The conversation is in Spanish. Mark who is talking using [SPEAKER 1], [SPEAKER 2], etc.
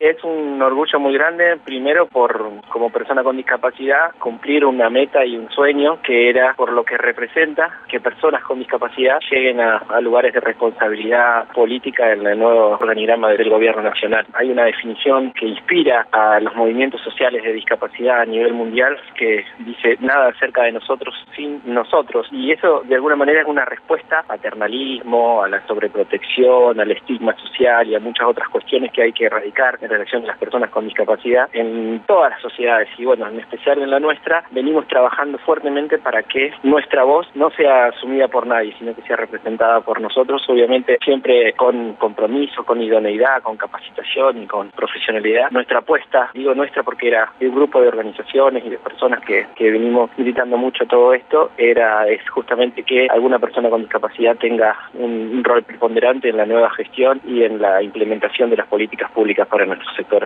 [SPEAKER 1] Es un orgullo muy grande, primero como persona con discapacidad, cumplir una meta y un sueño que era por lo que representa que personas con discapacidad lleguen a lugares de responsabilidad política en el nuevo organigrama del gobierno nacional. Hay una definición que inspira a los movimientos sociales de discapacidad a nivel mundial que dice nada acerca de nosotros sin nosotros, y eso de alguna manera es una respuesta al paternalismo, a la sobreprotección, al estigma social y a muchas otras cuestiones que hay que erradicar en relación a las personas con discapacidad en todas las sociedades, y bueno, en especial en la nuestra, venimos trabajando fuertemente para que nuestra voz no sea asumida por nadie, sino que sea representada por nosotros, obviamente siempre con compromiso, con idoneidad, con capacitación y con profesionalidad. Nuestra apuesta, digo nuestra porque era de un grupo de organizaciones y de personas que venimos militando mucho todo esto, es justamente que alguna persona con discapacidad tenga un rol preponderante en la nueva gestión y en la implementación de las políticas públicas para nuestro sector.